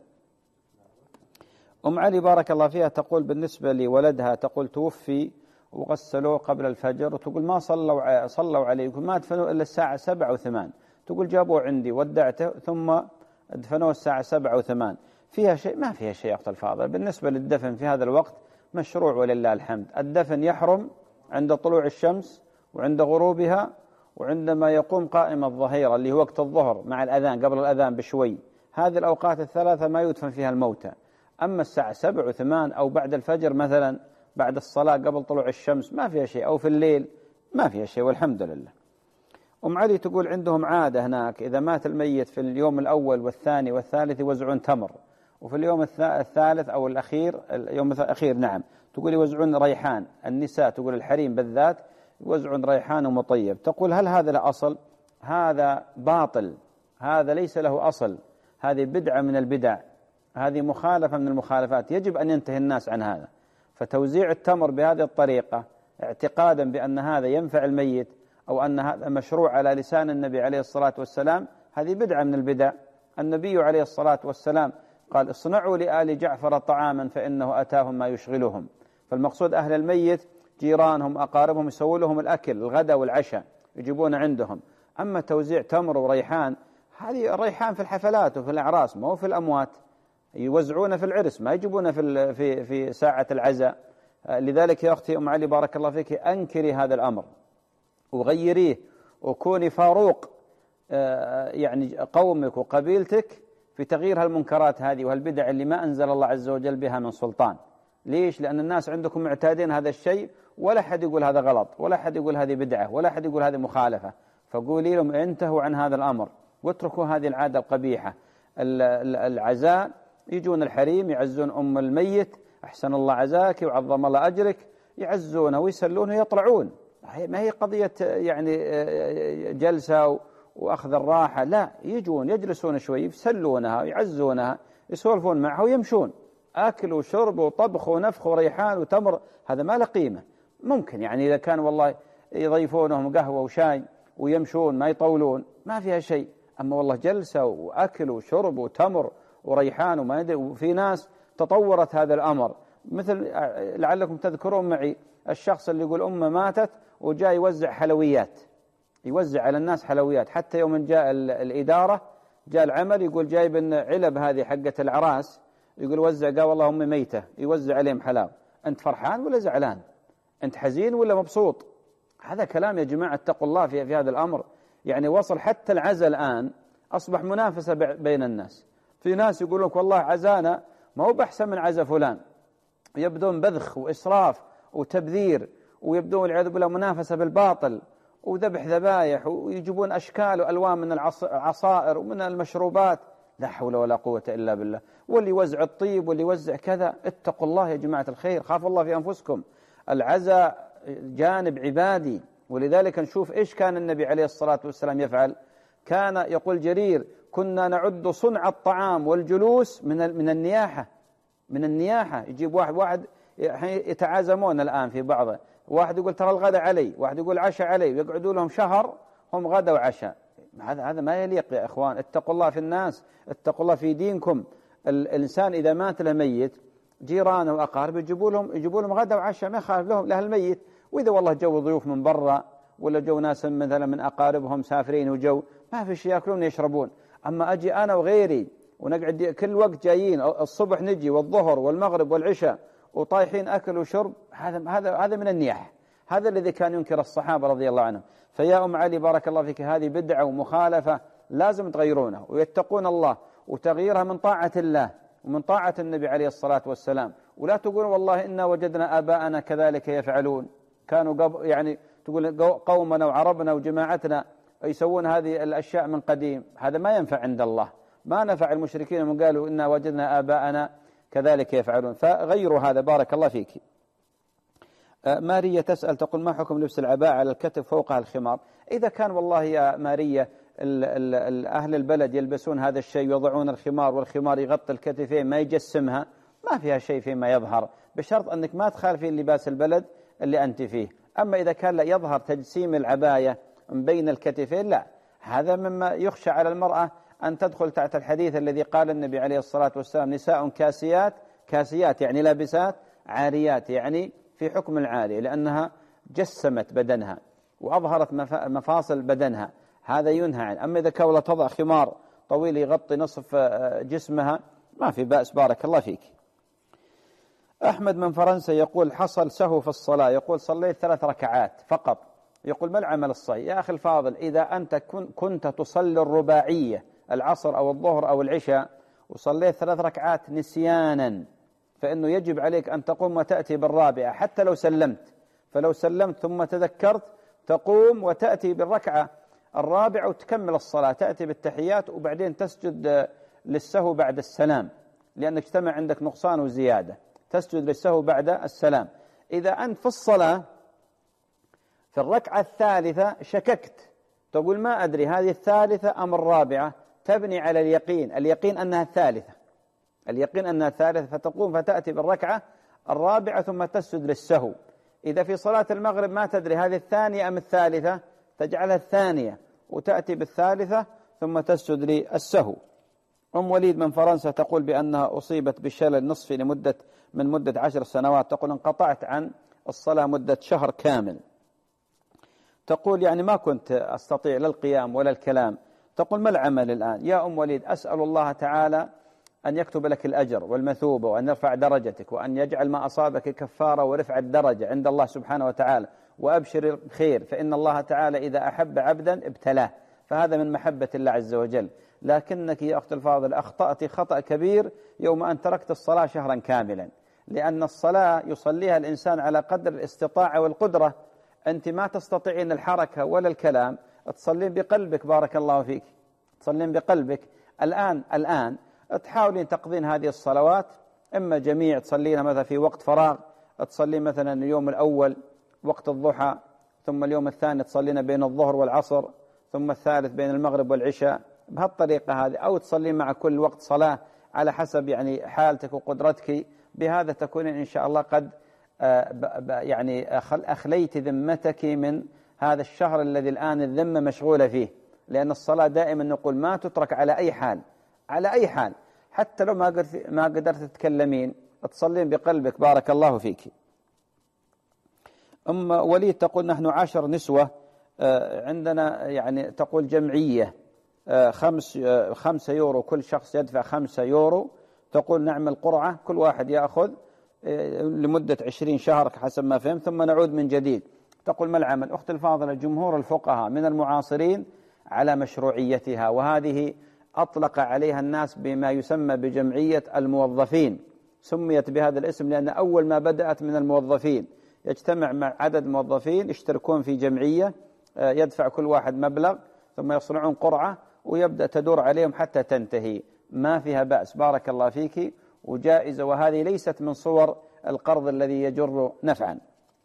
Speaker 2: أم علي بارك الله فيها تقول بالنسبة لولدها، تقول توفي وغسلوه قبل الفجر، وتقول ما صلوا صلوا عليه، يقول ما دفنوا إلا الساعة سبعة وثمان، تقول جابوه عندي ودعته ثم دفنوه الساعة سبعة وثمان. فيها شيء؟ ما فيها شيء يا أخت الفاضل. بالنسبة للدفن في هذا الوقت مشروع ولله الحمد. الدفن يحرم عند طلوع الشمس وعند غروبها وعندما يقوم قائم الظهيرة اللي هو وقت الظهر مع الأذان، قبل الأذان بشوي. هذه الأوقات الثلاثة ما يدفن فيها الموتى. أما الساعة سبع وثمان أو بعد الفجر مثلا، بعد الصلاة قبل طلوع الشمس، ما فيها شيء، أو في الليل ما فيها شيء والحمد لله. أم علي تقول عندهم عادة هناك إذا مات الميت في اليوم الأول والثاني والثالث يوزعون تمر، وفي اليوم الثالث أو الأخير، اليوم الأخير نعم، تقول يوزعون ريحان. النساء تقول الحريم بالذات يوزعون ريحان ومطيب. تقول هل هذا له أصل؟ هذا باطل، هذا ليس له أصل، هذه بدعة من البدع، هذه مخالفة من المخالفات، يجب أن ينتهي الناس عن هذا. فتوزيع التمر بهذه الطريقة اعتقادا بأن هذا ينفع الميت أو أن هذا مشروع على لسان النبي عليه الصلاة والسلام، هذه بدعة من البدع. النبي عليه الصلاة والسلام قال اصنعوا لآل جعفر طعاما فإنه أتاهم ما يشغلهم. فالمقصود أهل الميت جيرانهم أقاربهم يسووا لهم الأكل الغداء والعشاء يجيبون عندهم. أما توزيع تمر وريحان، هذه الريحان في الحفلات وفي الأعراس، ما هو في الأموات، يوزعون في العرس، ما يجيبون في في في ساعة العزاء. لذلك يا أختي أم علي بارك الله فيك أنكري هذا الأمر وغيريه، وكوني فاروق يعني قومك وقبيلتك في تغيير هالمنكرات هذه وهالبدع اللي ما أنزل الله عز وجل بها من سلطان. ليش؟ لأن الناس عندكم معتادين هذا الشيء، ولا حد يقول هذا غلط، ولا حد يقول هذه بدعة، ولا حد يقول هذه مخالفة. فقولي لهم انتهوا عن هذا الأمر واتركوا هذه العادة القبيحة. العزاء يجون الحريم يعزون أم الميت، أحسن الله عزاك وعظم الله أجرك، يعزونه ويسلونه ويطلعون. ما هي قضية يعني جلسة وأخذ الراحة، لا، يجون يجلسون شوي يسلونها ويعزونها، يسولفون معها ويمشون. أكل وشرب وطبخ ونفخ وريحان وتمر، هذا ما له قيمة. ممكن يعني إذا كان والله يضيفونهم قهوة وشاي ويمشون ما يطولون، ما فيها شيء. أما والله جلسة وأكل وشرب وتمر وريحان وما يدري. وفي ناس تطورت هذا الأمر، مثل لعلكم تذكرون معي الشخص اللي يقول أمه ماتت وجاء يوزع حلويات، يوزع على الناس حلويات. حتى يوم جاء الإدارة جاء العمل يقول جايب علب هذه حقة العراس، يقول وزع، قال والله أمي ميتة، يوزع عليهم حلاوة. أنت فرحان ولا زعلان؟ أنت حزين ولا مبسوط؟ هذا كلام يا جماعة، اتقوا الله في, في هذا الأمر. يعني وصل حتى العزاء الآن أصبح منافسة بين الناس. في ناس يقولون والله عزانا ما هو بأحسن من عزا فلان، يبدون بذخ وإسراف وتبذير، ويبدون والعياذ بالله منافسة بالباطل وذبح ذبايح، ويجيبون أشكال وألوان من العصائر ومن المشروبات. لا حول ولا قوة إلا بالله. واللي يوزع الطيب واللي يوزع كذا. اتقوا الله يا جماعة الخير، خافوا الله في أنفسكم. العزاء جانب عبادي، ولذلك نشوف إيش كان النبي عليه الصلاة والسلام يفعل. كان يقول جرير كنا نعد صنع الطعام والجلوس من من النياحة، من النياحة. يجيب واحد واحد يتعازمون الآن في بعضه، واحد يقول ترى الغداء علي، واحد يقول عشاء علي، ويقعدوا لهم شهر هم غدا وعشاء. هذا هذا ما يليق يا إخوان. اتقوا الله في الناس، اتقوا الله في دينكم. الإنسان إذا مات له ميت، جيرانه وأقاربه يجيبوا لهم يجيبوا لهم غدا وعشاء، ما يخالف لهم له الميت. وإذا والله جو ضيوف من برا ولا جو ناس مثلا من أقاربهم سافرين وجو، ما في شيء يأكلون يشربون. أما أجي أنا وغيري ونقعد كل وقت جايين، الصبح نجي والظهر والمغرب والعشاء وطايحين أكل وشرب، هذا هذا هذا من النياح. هذا الذي كان ينكر الصحابة رضي الله عنهم. فيا أم علي بارك الله فيك، هذه بدعة ومخالفة لازم تغيرونها ويتقون الله، وتغييرها من طاعة الله ومن طاعة النبي عليه الصلاة والسلام. ولا تقولوا والله إنا وجدنا آباءنا كذلك يفعلون، كانوا يعني تقول قومنا وعربنا وجماعتنا يسوون هذه الأشياء من قديم. هذا ما ينفع عند الله، ما نفع المشركين من قالوا إنا وجدنا آباءنا كذلك يفعلون. فغيروا هذا بارك الله فيك. ماريا تسأل تقول ما حكم لبس العباءة على الكتف فوقها الخمار؟ إذا كان والله يا ماريا أهل البلد يلبسون هذا الشيء، يضعون الخمار والخمار يغطي الكتفين ما يجسمها، ما فيها شيء فيما يظهر، بشرط أنك ما تخالفين لباس البلد اللي أنت فيه. أما إذا كان لا يظهر تجسيم العباية من بين الكتفين، لا، هذا مما يخشى على المرأة أن تدخل تحت الحديث الذي قال النبي عليه الصلاة والسلام: نساء كاسيات، كاسيات يعني لابسات، عاريات يعني في حكم العارية، لأنها جسمت بدنها وأظهرت مفاصل بدنها، هذا ينهى عنه. أما إذا كانت تضع خمار طويل يغطي نصف جسمها ما في بأس، بارك الله فيك. أحمد من فرنسا يقول: حصل سهو في الصلاة، يقول صليت ثلاث ركعات فقط، يقول ما العمل الصحيح؟ يا أخي الفاضل، إذا أنت كنت تصلي الرباعية العصر أو الظهر أو العشاء وصليت ثلاث ركعات نسيانا، فإنه يجب عليك أن تقوم وتأتي بالرابعة حتى لو سلمت، فلو سلمت ثم تذكرت تقوم وتأتي بالركعة الرابعة وتكمل الصلاة، تأتي بالتحيات وبعدين تسجد للسهو بعد السلام، لأنك اجتمع عندك نقصان وزيادة، تسجد للسهو بعد السلام. إذا أنت في الصلاة في الركعة الثالثة شككت، تقول ما أدري هذه الثالثة أم الرابعة، تبني على اليقين، اليقين أنها الثالثة، اليقين أنها الثالثة، فتقوم فتأتي بالركعة الرابعة ثم تسجد للسهو. إذا في صلاة المغرب ما تدري هذه الثانية أم الثالثة، تجعلها الثانية وتأتي بالثالثة ثم تسجد للسهو. أم وليد من فرنسا تقول بأنها أصيبت بشلل نصفي لمدة من مدة عشر سنوات، تقول انقطعت عن الصلاة مدة شهر كامل، تقول يعني ما كنت أستطيع لا القيام ولا الكلام، تقول ما العمل الآن؟ يا أم وليد، أسأل الله تعالى أن يكتب لك الأجر والمثوبة وأن يرفع درجتك وأن يجعل ما أصابك كفارة ورفع الدرجة عند الله سبحانه وتعالى، وأبشر الخير، فإن الله تعالى إذا أحب عبدا ابتلاه، فهذا من محبة الله عز وجل. لكنك يا أخت الفاضل أخطأت خطأ كبير يوم أن تركت الصلاة شهرا كاملا، لأن الصلاة يصليها الإنسان على قدر الاستطاعة والقدرة، أنت ما تستطيعين الحركة ولا الكلام، تصلين بقلبك بارك الله فيك، تصلين بقلبك. الآن الآن تحاولين تقضين هذه الصلوات، إما جميع تصلينها مثلا في وقت فراغ، تصلين مثلا اليوم الأول وقت الضحى، ثم اليوم الثاني تصلين بين الظهر والعصر، ثم الثالث بين المغرب والعشاء، بهالطريقة هذه، أو تصلين مع كل وقت صلاة على حسب يعني حالتك وقدرتك. بهذا تكونين إن شاء الله قد يعني أخليت ذمتك من هذا الشهر الذي الآن الذمة مشغولة فيه، لأن الصلاة دائما نقول ما تترك على أي حال، على أي حال، حتى لو ما قدرت ما قدرت تتكلمين تصلين بقلبك بارك الله فيك. أم وليد تقول نحن عشر نسوة عندنا يعني تقول جمعية خمس خمسة يورو، كل شخص يدفع خمسة يورو، تقول نعمل قرعة كل واحد يأخذ لمدة عشرين شهر حسب ما فهم، ثم نعود من جديد. تقول ما العمل؟ أخت الفاضلة، جمهور الفقهاء من المعاصرين على مشروعيتها، وهذه أطلق عليها الناس بما يسمى بجمعية الموظفين، سميت بهذا الاسم لأن أول ما بدأت من الموظفين، يجتمع مع عدد موظفين يشتركون في جمعية، يدفع كل واحد مبلغ ثم يصنعون قرعة ويبدأ تدور عليهم حتى تنتهي، ما فيها بأس بارك الله فيك وجائزة، وهذه ليست من صور القرض الذي يجر نفعا.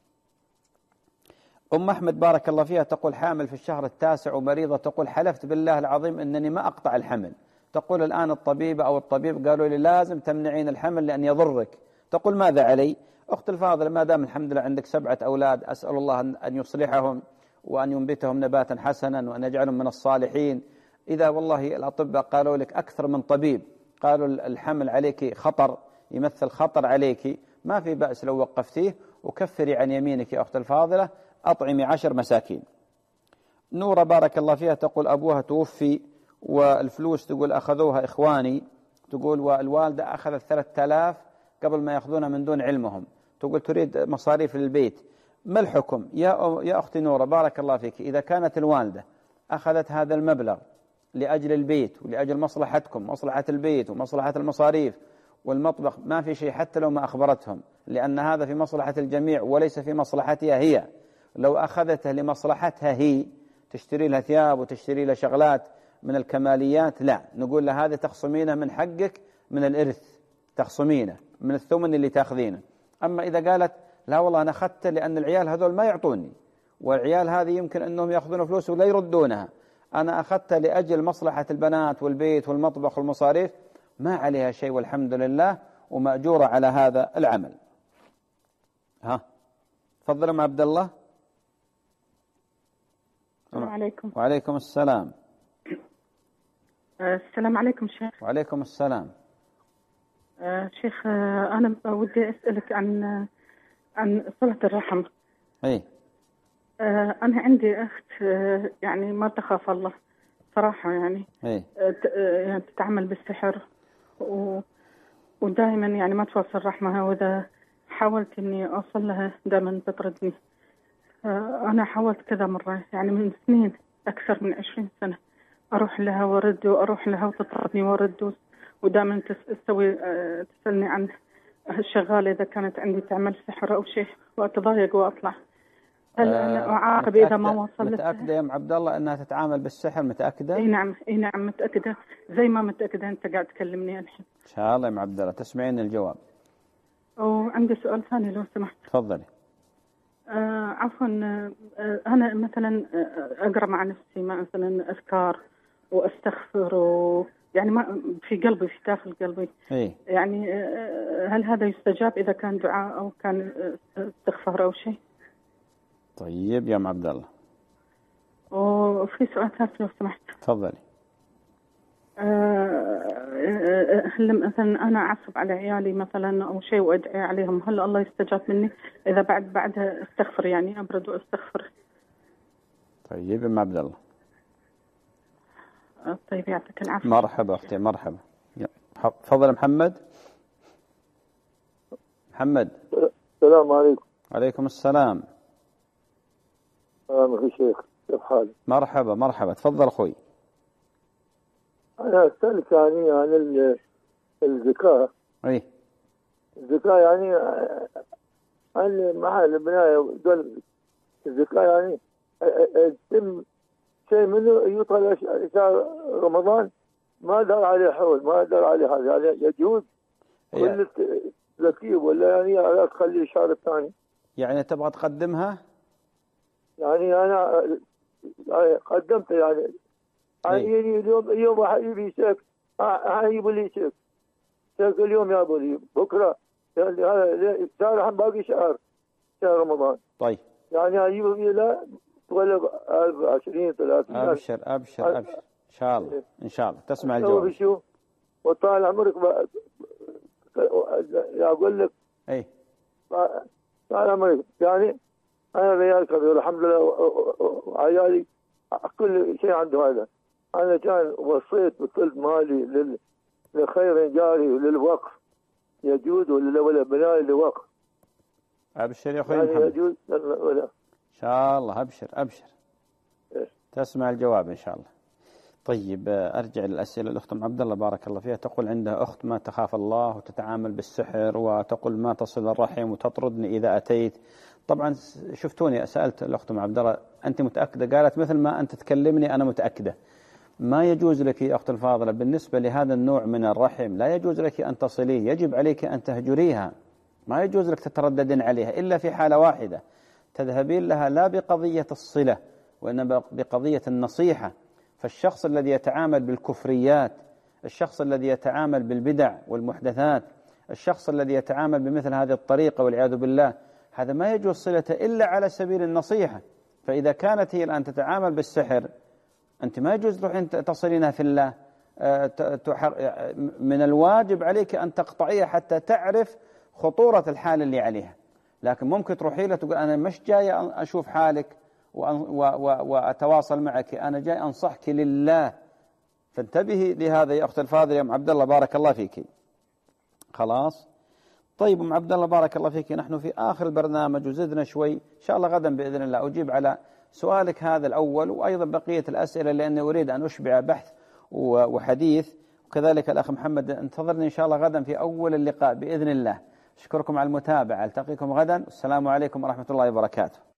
Speaker 2: أم أحمد بارك الله فيها تقول حامل في الشهر التاسع ومريضة، تقول حلفت بالله العظيم أنني ما أقطع الحمل، تقول الآن الطبيبة أو الطبيب قالوا لي لازم تمنعين الحمل لأن يضرك، تقول ماذا علي؟ أخت الفاضلة، ما دام الحمد لله عندك سبعة أولاد، أسأل الله أن يصلحهم وأن ينبتهم نباتا حسنا وأن يجعلهم من الصالحين. إذا والله الأطباء قالوا لك أكثر من طبيب قالوا الحمل عليك خطر، يمثل خطر عليك، ما في بأس لو وقفتيه، وكفري عن يمينك يا أخت الفاضلة، أطعمي عشر مساكين. نورة بارك الله فيها تقول أبوها توفي والفلوس تقول أخذوها إخواني، تقول والوالدة أخذت ثلاثة آلاف قبل ما يأخذونها من دون علمهم، تقول تريد مصاريف للبيت، ما الحكم؟ يا يا أختي نورة بارك الله فيك، إذا كانت الوالدة أخذت هذا المبلغ لأجل البيت ولأجل مصلحتكم، مصلحة البيت ومصلحة المصاريف والمطبخ، ما في شيء حتى لو ما أخبرتهم، لأن هذا في مصلحة الجميع وليس في مصلحتها هي. لو أخذته لمصلحتها هي تشتري لها ثياب وتشتري لها شغلات من الكماليات، لا، نقول لها هذا تخصمينه من حقك من الإرث، تخصمينه من الثمن اللي تأخذينه. أما إذا قالت لا والله أنا أخذته لأن العيال هذول ما يعطوني، والعيال هذه يمكن أنهم يأخذون فلوس ولا يردونها، أنا أخذتها لأجل مصلحة البنات والبيت والمطبخ والمصاريف، ما عليها شيء والحمد لله، ومأجورة على هذا العمل. ها تفضل أم عبد الله.
Speaker 12: السلام عليكم.
Speaker 2: وعليكم السلام.
Speaker 12: السلام عليكم شيخ.
Speaker 2: وعليكم السلام.
Speaker 12: آه شيخ، آه أنا ودي أسألك عن عن صلة الرحم.
Speaker 2: أي.
Speaker 12: آه أنا عندي أخت آه يعني ما تخاف الله صراحة، يعني
Speaker 2: أي.
Speaker 12: آه يعني تتعامل بالسحر و ودائما يعني ما توصل رحمها، وإذا حاولت إني أوصل لها دائما تطردني. آه أنا حاولت كذا مرة يعني من سنين، أكثر من عشرين سنة، أروح لها وأرد وأروح لها وتطردني وأرد، ودائما تسوي تسألني عن الشغالة إذا كانت عندي تعمل سحر أو شيء، وأتضايق وأطلع. هل أنا أعاقب إذا ما وصلت؟
Speaker 2: متأكدة يا أم عبد الله أنها تتعامل بالسحر؟ متأكدة؟
Speaker 12: إي نعم، إي نعم متأكدة، زي ما متأكدة أنت قاعد تكلمني الحين.
Speaker 2: إن شاء الله يا أم عبد الله تسمعين الجواب.
Speaker 12: وعندي سؤال ثاني لو سمحت.
Speaker 2: تفضلي.
Speaker 12: آه عفوا، آه أنا مثلا أقرأ مع نفسي مثلا أذكار وأستغفر و يعني ما في قلبي، في داخل قلبي.
Speaker 2: إيه؟
Speaker 12: يعني هل هذا يستجاب إذا كان دعاء أو كان استغفار أو شيء؟
Speaker 2: طيب يا أم عبد الله.
Speaker 12: وفي سؤال ثالث لو سمحت.
Speaker 2: تفضلي.
Speaker 12: هل مثلا أنا أعصب على عيالي مثلا أو شيء وأدعي عليهم، هل الله يستجاب مني إذا بعد بعدها استغفر، يعني أبرد وأستغفر؟
Speaker 2: طيب يا أم عبد الله.
Speaker 12: طيب يعطيك العافية.
Speaker 2: مرحبا أختي، مرحبا. تفضل محمد. محمد.
Speaker 13: السلام عليكم.
Speaker 2: وعليكم السلام.
Speaker 13: سلام أخي شيخ، كيف حالك؟
Speaker 2: مرحبا مرحبا، تفضل أخوي.
Speaker 13: أنا أسألك يعني عن الزكاة.
Speaker 2: أي.
Speaker 13: الزكاة يعني عن محل البناية دول الزكاة يعني يتم شيء منه يطلع شهر رمضان، ما دار عليه حول، ما دار عليه هذا، يعني يجوز كل زكية ولا يعني لا تخلي الشهر الثاني؟
Speaker 2: يعني تبغى تقدمها؟
Speaker 13: يعني أنا قدمت يعني يعني اليوم اليوم واحد يبي شيك، يجيب لي شيك شيك اليوم يا لي بكرة، يعني هذا شهر هم باقي شهر شهر رمضان.
Speaker 2: طيب.
Speaker 13: يعني أجيب لي لا تغلب ألف عشرين ثلاثين.
Speaker 2: أبشر أبشر أبشر إن شاء الله إن شاء الله تسمع الجواب.
Speaker 13: شو وطال عمرك ب... أقول لك.
Speaker 2: إيه.
Speaker 13: طال عمرك يعني أنا ريال كبير الحمد لله، وعيالي كل شيء عنده هذا. أنا كان وصيت بثلث مالي لل... لخير جاري وللوقف، يجوز ولا ولا بناء لوقف؟
Speaker 2: أبشر يا أخوي
Speaker 13: يعني
Speaker 2: محمد.
Speaker 13: يجوز ولا؟
Speaker 2: إن شاء الله أبشر أبشر.
Speaker 13: إيه؟
Speaker 2: تسمع الجواب إن شاء الله. طيب أرجع للأسئلة. الأخت أم عبد الله بارك الله فيها تقول عندها أخت ما تخاف الله وتتعامل بالسحر، وتقول ما تصل الرحم وتطردني إذا أتيت. طبعا شفتوني سألت الأخت أم عبد الله أنت متأكدة؟ قالت مثل ما أنت تكلمني أنا متأكدة. ما يجوز لك يا أخت الفاضلة بالنسبة لهذا النوع من الرحم، لا يجوز لك أن تصليه، يجب عليك أن تهجريها، ما يجوز لك تترددين عليها إلا في حالة واحدة، تذهبين لها لا بقضية الصلة وإنما بقضية النصيحة. فالشخص الذي يتعامل بالكفريات، الشخص الذي يتعامل بالبدع والمحدثات، الشخص الذي يتعامل بمثل هذه الطريقة والعياذ بالله، هذا ما يجوز صلته إلا على سبيل النصيحة. فإذا كانت هي الآن تتعامل بالسحر، أنت ما يجوز تروحين تصلينها في الله، من الواجب عليك أن تقطعيها حتى تعرف خطورة الحال اللي عليها. لكن ممكن تروحي لها تقول أنا مش جاي أشوف حالك وأتواصل معك، أنا جاي أنصحك لله. فانتبهي لهذا يا أخت الفاضل يا أم عبد الله بارك الله فيك. خلاص. طيب أم عبد الله بارك الله فيك، نحن في آخر البرنامج وزدنا شوي، إن شاء الله غدا بإذن الله أجيب على سؤالك هذا الأول وأيضا بقية الأسئلة، لأني أريد أن أشبع بحث وحديث. وكذلك الأخ محمد انتظرني إن شاء الله غدا في أول اللقاء بإذن الله. أشكركم على المتابعة، ألتقيكم غدا، والسلام عليكم ورحمة الله وبركاته.